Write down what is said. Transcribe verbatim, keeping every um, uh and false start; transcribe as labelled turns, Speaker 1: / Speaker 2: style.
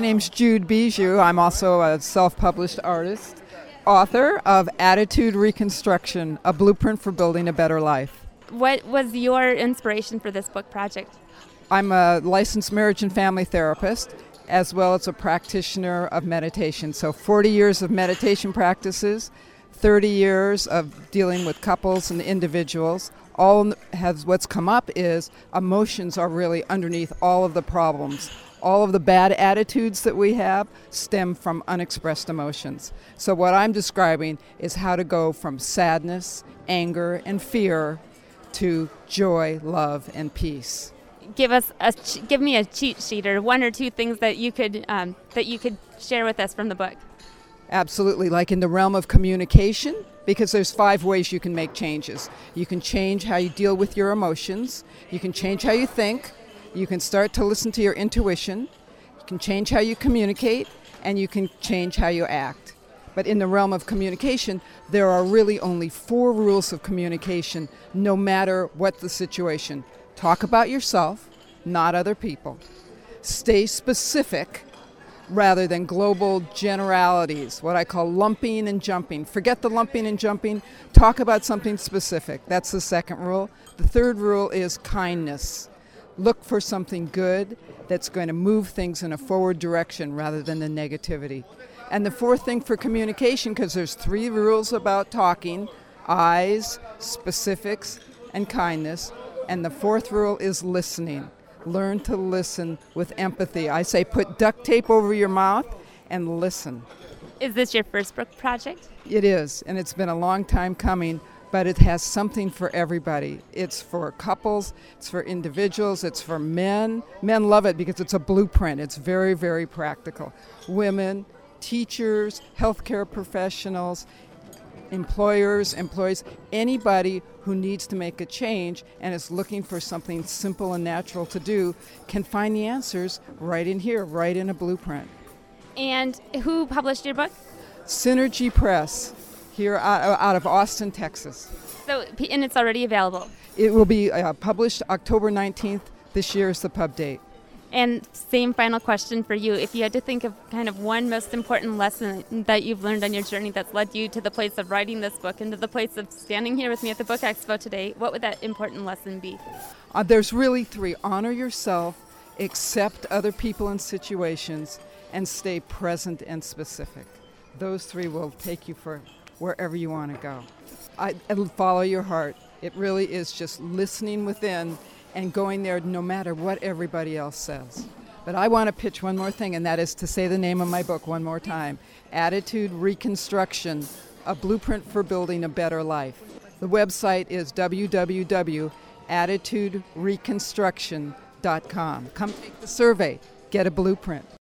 Speaker 1: My name's Jude Bijou. I'm also a self-published artist, author of Attitude Reconstruction, a blueprint for building a better life.
Speaker 2: What was your inspiration for this book project?
Speaker 1: I'm a licensed marriage and family therapist, as well as a practitioner of meditation. So forty years of meditation practices, thirty years of dealing with couples and individuals. All has what's come up is emotions are really underneath all of the problems. All of the bad attitudes that we have stem from unexpressed emotions. So what I'm describing is how to go from sadness, anger, and fear to joy, love, and peace.
Speaker 2: Give us a give me a cheat sheet or one or two things that you could um, that you could share with us from the book.
Speaker 1: Absolutely, like in the realm of communication, because there's five ways you can make changes. You can change how you deal with your emotions. You can change how you think. You can start to listen to your intuition. You can change how you communicate, and you can change how you act. But in the realm of communication, there are really only four rules of communication, no matter what the situation. Talk about yourself, not other people. Stay specific rather than global generalities, what I call lumping and jumping. Forget the lumping and jumping. Talk about something specific. That's the second rule. The third rule is kindness. Look for something good that's going to move things in a forward direction rather than the negativity. And the fourth thing for communication, because there's three rules about talking, eyes, specifics, and kindness. And the fourth rule is listening. Learn to listen with empathy. I say put duct tape over your mouth and listen.
Speaker 2: Is this your first book project?
Speaker 1: It is, and it's been a long time coming, but it has something for everybody. It's for couples, it's for individuals, it's for men. Men love it because it's a blueprint. It's very, very practical. Women, teachers, healthcare professionals, employers, employees, anybody who needs to make a change and is looking for something simple and natural to do can find the answers right in here, right in a blueprint.
Speaker 2: And who published your book?
Speaker 1: Synergy Press, here out, out of Austin, Texas.
Speaker 2: So, and it's already available.
Speaker 1: It will be uh, published October nineteenth. This year is the pub date.
Speaker 2: And same final question for you. If you had to think of kind of one most important lesson that you've learned on your journey that's led you to the place of writing this book and to the place of standing here with me at the Book Expo today, what would that important lesson be?
Speaker 1: Uh, there's really three. Honor yourself, accept other people and situations, and stay present and specific. Those three will take you for wherever you want to go. I, and follow your heart. It really is just listening within and going there no matter what everybody else says. But I want to pitch one more thing, and that is to say the name of my book one more time. Attitude Reconstruction, a blueprint for building a better life. The website is w w w dot attitude reconstruction dot com. Come take the survey, get a blueprint.